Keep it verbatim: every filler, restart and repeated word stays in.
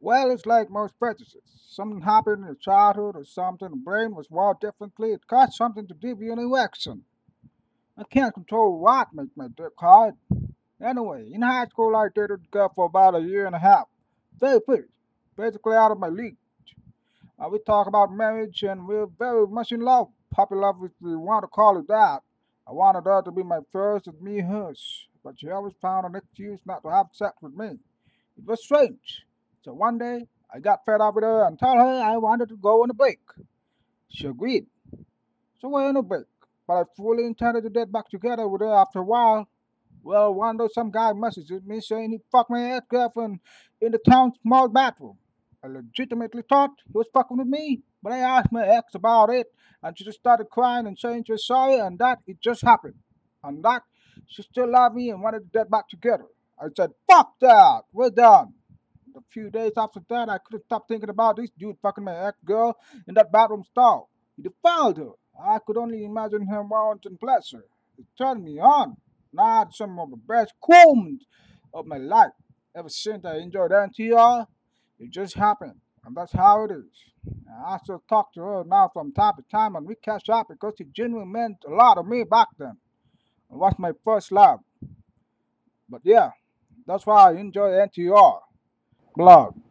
Well, it's like most prejudices. Something happened in your childhood or something, the brain was wired differently. It caused something to give you an erection. I can't control what makes my dick hard. Anyway, in high school, I dated a girl for about a year and a half. Very pretty. Basically out of my league. Uh, we talk about marriage and we're very much in love. Puppy love, if we want to call it that. I wanted her to be my first and me hers. But she always found an excuse not to have sex with me. It was strange. So one day, I got fed up with her and told her I wanted to go on a break. She agreed. So we're on a break. But I fully intended to get back together with her after a while. Well, one day some guy messages me saying he fucked my ex-girlfriend in the town's small bathroom. I legitimately thought he was fucking with me, but I asked my ex about it, and she just started crying and saying she was sorry, and that it just happened. And that she still loved me and wanted to get back together. I said, fuck that, we're done. A few days after that, I couldn't stop thinking about this dude fucking my ex-girl in that bathroom stall. He defiled her. I could only imagine him wanting pleasure. It turned me on. And I had some of the best cool moments of my life. Ever since I enjoyed N T R, it just happened. And that's how it is. And I still talk to her now from time to time and we catch up because she genuinely meant a lot to me back then. It was my first love. But yeah, that's why I enjoy N T R. Blood.